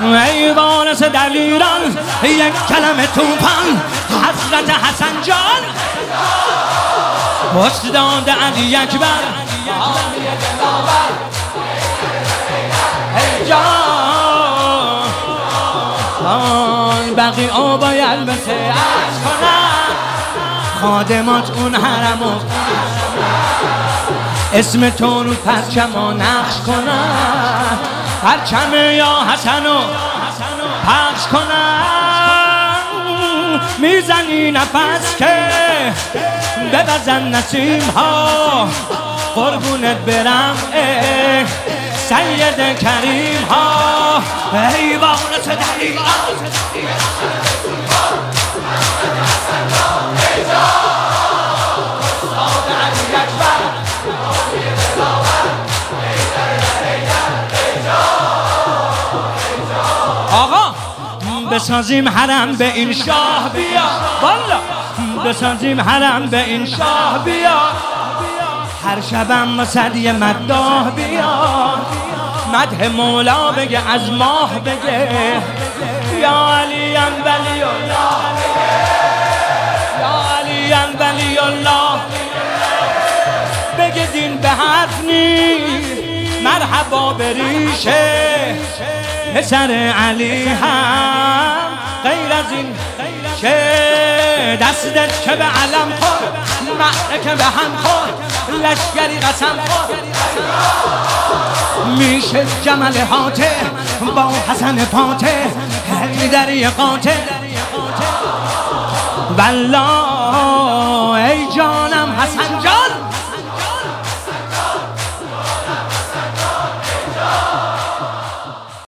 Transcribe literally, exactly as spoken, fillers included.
ای وارث دلیران یک کلمه توفان حضرت حسن جان استاد علی اکبر ای جان بقی او باید مثل عرض کنن خادمات اون حرمو اسم تو رو پرچمو نقش کنن پرچم یا حسنو پخش کنن میزنی نفس که ببزن نسیم ها قربونت برم ای سید کریم ها ای وارث دلیران آقا بسازیم حرم به این شاه بیا والا بسازیم حرم به این شاه بیا هر شبم مصدی مداح بیا مدح مولا بگه از ماه بگه یا علی ولی الله یا علی ولی الله بگه دین به حرف نیست مرحبا بریشه پسر علی هم غیر از این که دستت که به علم خور معرکه به هم خور لشگری قسم خور میشه جمل حاته با حسن فاتح حیدری قاتل والله